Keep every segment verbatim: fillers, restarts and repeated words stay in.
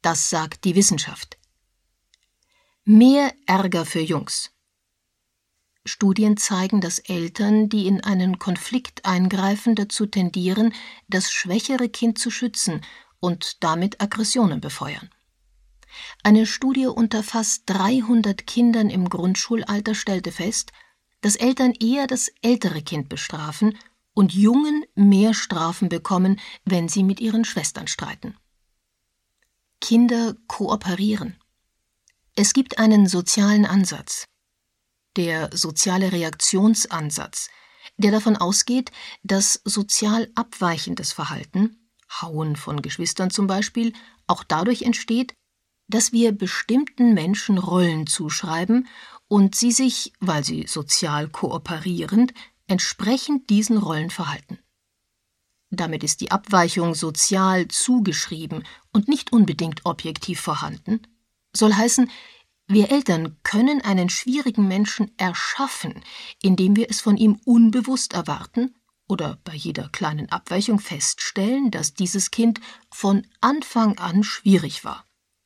Das sagt die Wissenschaft. Mehr Ärger für Jungs. Studien zeigen, dass Eltern, die in einen Konflikt eingreifen, dazu tendieren, das schwächere Kind zu schützen und damit Aggressionen befeuern. Eine Studie unter fast dreihundert Kindern im Grundschulalter stellte fest, dass Eltern eher das ältere Kind bestrafen und Jungen mehr Strafen bekommen, wenn sie mit ihren Schwestern streiten. Kinder kooperieren. Es gibt einen sozialen Ansatz, der soziale Reaktionsansatz, der davon ausgeht, dass sozial abweichendes Verhalten, Hauen von Geschwistern zum Beispiel, auch dadurch entsteht, dass wir bestimmten Menschen Rollen zuschreiben und sie sich, weil sie sozial kooperierend, entsprechend diesen Rollen verhalten. Damit ist die Abweichung sozial zugeschrieben und nicht unbedingt objektiv vorhanden. Soll heißen, wir Eltern können einen schwierigen Menschen erschaffen, indem wir es von ihm unbewusst erwarten oder bei jeder kleinen Abweichung feststellen, dass dieses Kind von Anfang an schwierig war.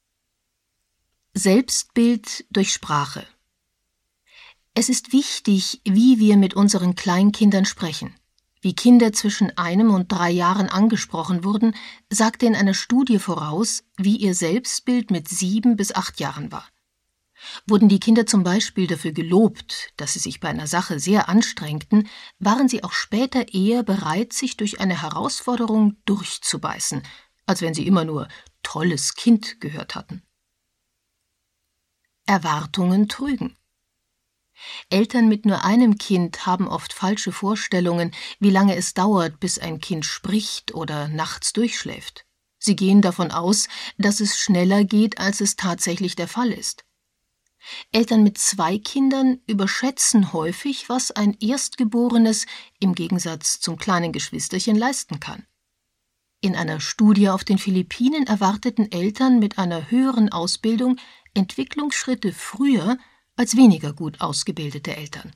Selbstbild durch Sprache. Es ist wichtig, wie wir mit unseren Kleinkindern sprechen. Wie Kinder zwischen einem und drei Jahren angesprochen wurden, sagte in einer Studie voraus, wie ihr Selbstbild mit sieben bis acht Jahren war. Wurden die Kinder zum Beispiel dafür gelobt, dass sie sich bei einer Sache sehr anstrengten, waren sie auch später eher bereit, sich durch eine Herausforderung durchzubeißen, als wenn sie immer nur »tolles Kind« gehört hatten. Erwartungen trügen. Eltern mit nur einem Kind haben oft falsche Vorstellungen, wie lange es dauert, bis ein Kind spricht oder nachts durchschläft. Sie gehen davon aus, dass es schneller geht, als es tatsächlich der Fall ist. Eltern mit zwei Kindern überschätzen häufig, was ein Erstgeborenes im Gegensatz zum kleinen Geschwisterchen leisten kann. In einer Studie auf den Philippinen erwarteten Eltern mit einer höheren Ausbildung Entwicklungsschritte früher als weniger gut ausgebildete Eltern.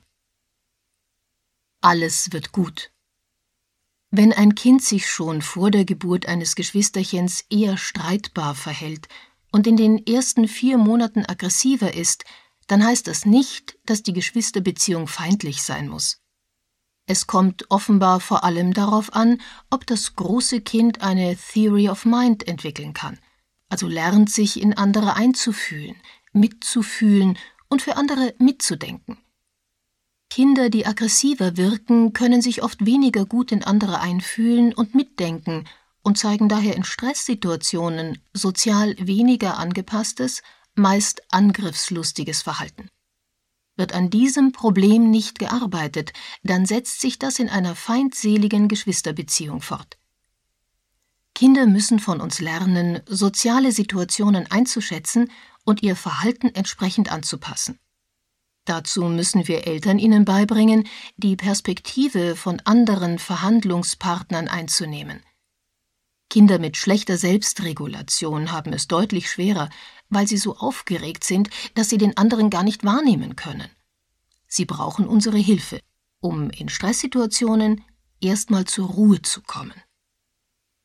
Alles wird gut. Wenn ein Kind sich schon vor der Geburt eines Geschwisterchens eher streitbar verhält und in den ersten vier Monaten aggressiver ist, dann heißt das nicht, dass die Geschwisterbeziehung feindlich sein muss. Es kommt offenbar vor allem darauf an, ob das große Kind eine Theory of Mind entwickeln kann, also lernt, sich in andere einzufühlen, mitzufühlen und für andere mitzudenken. Kinder, die aggressiver wirken, können sich oft weniger gut in andere einfühlen und mitdenken und zeigen daher in Stresssituationen sozial weniger angepasstes, meist angriffslustiges Verhalten. Wird an diesem Problem nicht gearbeitet, dann setzt sich das in einer feindseligen Geschwisterbeziehung fort. Kinder müssen von uns lernen, soziale Situationen einzuschätzen und ihr Verhalten entsprechend anzupassen. Dazu müssen wir Eltern ihnen beibringen, die Perspektive von anderen Verhandlungspartnern einzunehmen. Kinder mit schlechter Selbstregulation haben es deutlich schwerer, weil sie so aufgeregt sind, dass sie den anderen gar nicht wahrnehmen können. Sie brauchen unsere Hilfe, um in Stresssituationen erstmal zur Ruhe zu kommen.